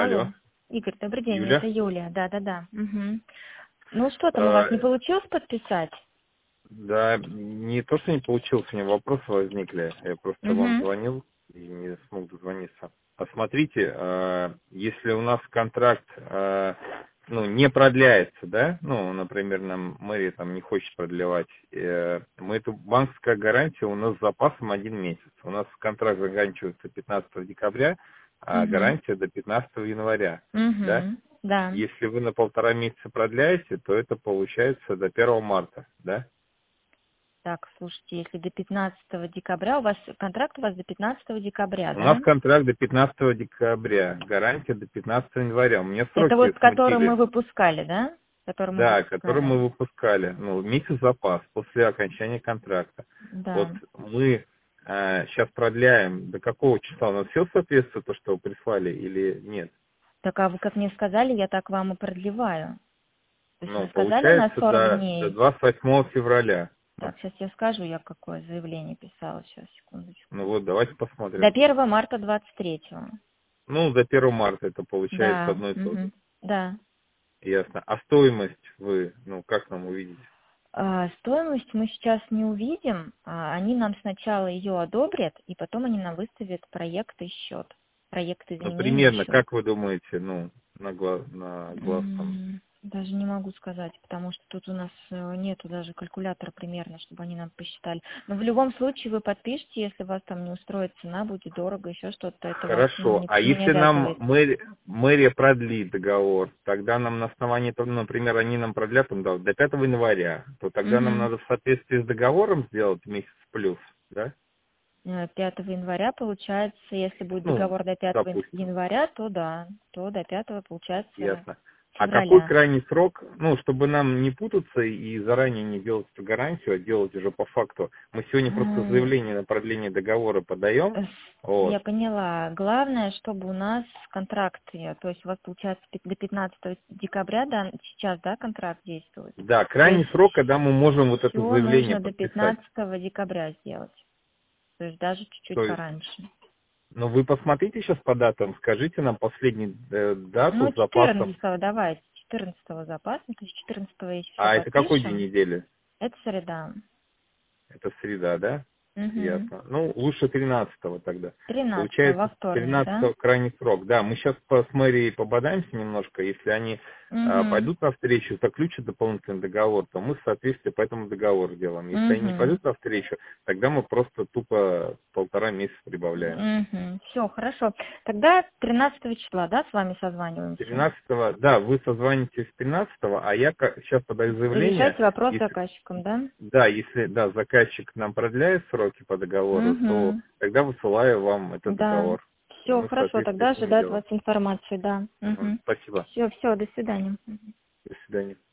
Алло, Алло. Игорь, добрый день, это Юля? Юлия. Да. Мгм. Ну что там, у вас А, не получилось подписать? да, не то, что не получилось, у меня вопросы возникли. Я просто вам Угу. звонил и не смог дозвониться. А смотрите, если у нас контракт не продляется, да, ну, например, нам мэрия там не хочет продлевать, мы эту банковская гарантия у нас с запасом 1 месяц. У нас контракт заканчивается 15 декабря, а Угу. гарантия до 15 января, да? Угу. Да. Если вы на 1,5 месяца продляете, то это получается до 1 марта, да? Так, слушайте, если до 15 декабря, контракт у вас до 15 декабря, У нас да? контракт до 15 декабря, гарантия до 15 января. У меня Это сроки вот, который мы смутили. выпускали, да? Который мы Да, который выпускали. мы выпускали. Ну, месяц запас после окончания контракта. Вот Да. мы сейчас продляем. До какого числа? У нас все соответствует то, что вы прислали или нет? Так, а вы как мне сказали, я так вам и продлеваю. То есть вы Ну, сказали на получается 40 до дней. 28 февраля. Так, сейчас я скажу, я какое заявление писала. Сейчас, секундочку. Ну вот, давайте До посмотрим. 1 марта 23-го. Ну, до 1 марта это получается Да. одно и то же. Угу. Да. Ясно. А стоимость вы, как нам увидеть? Стоимость мы сейчас не увидим. Они нам сначала ее одобрят, и потом они нам выставят проект и счет. Проект Ну, изменений и примерно, счет. как вы думаете, на глаз там? Даже не могу сказать, потому что тут у нас нету даже калькулятора примерно, чтобы они нам посчитали. Но в любом случае вы подпишите, если вас там не устроит цена, будет дорого, еще что-то, это вас Хорошо. А не если нам обязывает. мэрия продлит договор, тогда нам на основании того, например, они нам продлят там, до 5 января, то тогда нам Мгм. надо в соответствии с договором сделать месяц плюс, да? 5 января получается, если будет Ну, договор до 5 допустим. января, то да, то до 5 получается Ясно. А какой февраля. крайний срок, чтобы нам не путаться и заранее не делать эту гарантию, а делать уже по факту? Мы сегодня просто М, заявление на продление договора подаем, э, Я вот. поняла. Главное, чтобы у нас контракт, то есть у вас получается до 15 декабря, да, сейчас, да, контракт действует. Да, То крайний есть срок, когда мы можем вот это все заявление нужно до подписать. 15 декабря сделать. То есть даже чуть-чуть То есть, пораньше. вы посмотрите сейчас по датам, скажите нам последнюю дату Ну, с запасом. 14 давайте, 14 запасом, то есть 14 если все А это какой день подпишем, недели? это среда. Это среда, да? Угу. Ясно. Ну, лучше 13 тогда. 13 во Получается, с вторник, да? 13 крайний срок. Да, мы сейчас с мэрией пободаемся немножко. Если они Угу. пойдут навстречу, заключат дополнительный договор, то мы в соответствии по этому договору делаем. Если они не Угу. пойдут навстречу, тогда мы просто тупо 1,5 месяца прибавляем. Угу. Все, хорошо. Тогда 13 числа, да, с вами созваниваемся? 13, да, вы созвонитесь 13, а я сейчас подаю заявление. Решайте вопрос с Если, заказчиком, да? да, если заказчик нам продляет сроки по договору, то Угу. тогда высылаю вам этот Да. договор. И Все, мы в хорошо, соответствии тогда с ним ожидают делаем. вас информации, да. Мгм. Угу. Спасибо. Все, до свидания. Мгм. До свидания.